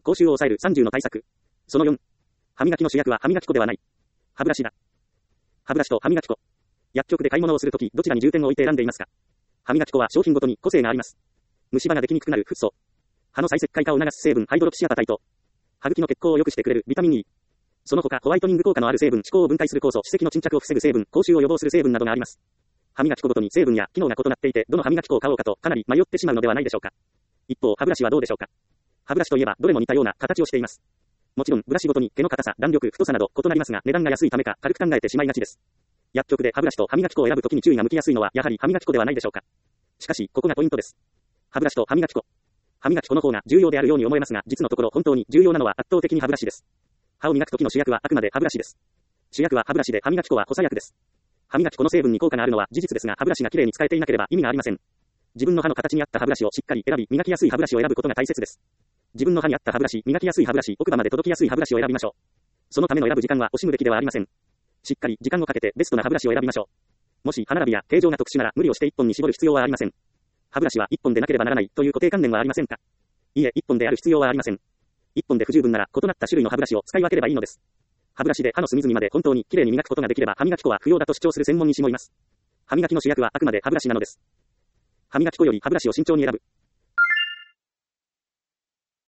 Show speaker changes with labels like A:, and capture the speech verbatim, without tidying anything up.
A: 口臭を抑えるさんじゅうの対策。そのよん。歯磨きの主役は歯磨き粉ではない。歯ブラシだ。歯ブラシと歯磨き粉。薬局で買い物をするとき、どちらに重点を置いて選んでいますか？歯磨き粉は商品ごとに個性があります。虫歯ができにくくなるフッ素。歯の再石灰化を促す成分ハイドロキシアパタイト。歯茎の血行を良くしてくれるビタミン E。その他ホワイトニング効果のある成分、歯垢を分解する酵素、歯石の沈着を防ぐ成分、口臭を予防する成分などがあります。歯磨き粉ごとに成分や機能が異なっていて、どの歯磨き粉を買おうかとかなり迷ってしまうのではないでしょうか。一方、歯ブラシはどうでしょうか。歯ブラシといえばどれも似たような形をしています。もちろんブラシごとに毛の硬さ、弾力、太さなど異なりますが、値段が安いためか軽く考えてしまいがちです。薬局で歯ブラシと歯磨き粉を選ぶときに注意が向きやすいのはやはり歯磨き粉ではないでしょうか。しかしここがポイントです。歯ブラシと歯磨き粉。歯磨き粉の方が重要であるように思えますが、実のところ本当に重要なのは圧倒的に歯ブラシです。歯を磨くときの主役はあくまで歯ブラシです。主役は歯ブラシで歯磨き粉は補佐薬です。歯磨き粉の成分に効果があるのは事実ですが、歯ブラシがきれいに使えていなければ意味がありません。自分の歯の形に合った歯ブラシをしっかり選び、磨きやすい歯ブラシを選ぶことが大切です。自分の歯に合った歯ブラシ、磨きやすい歯ブラシ、奥歯まで届きやすい歯ブラシを選びましょう。そのための選ぶ時間は惜しむべきではありません。しっかり時間をかけてベストな歯ブラシを選びましょう。もし歯並びや形状が特殊なら無理をしていっぽんに絞る必要はありません。歯ブラシはいっぽんでなければならないという固定観念はありませんか？いえ、いっぽんである必要はありません。いっぽんで不十分なら異なった種類の歯ブラシを使い分ければいいのです。歯ブラシで歯の隅々まで本当にきれいに磨くことができれば歯磨き粉は不要だと主張する専門医師もいます。歯磨きの主役はあくまで歯ブラシなのです。歯磨き粉より歯ブラシを慎重に選ぶ。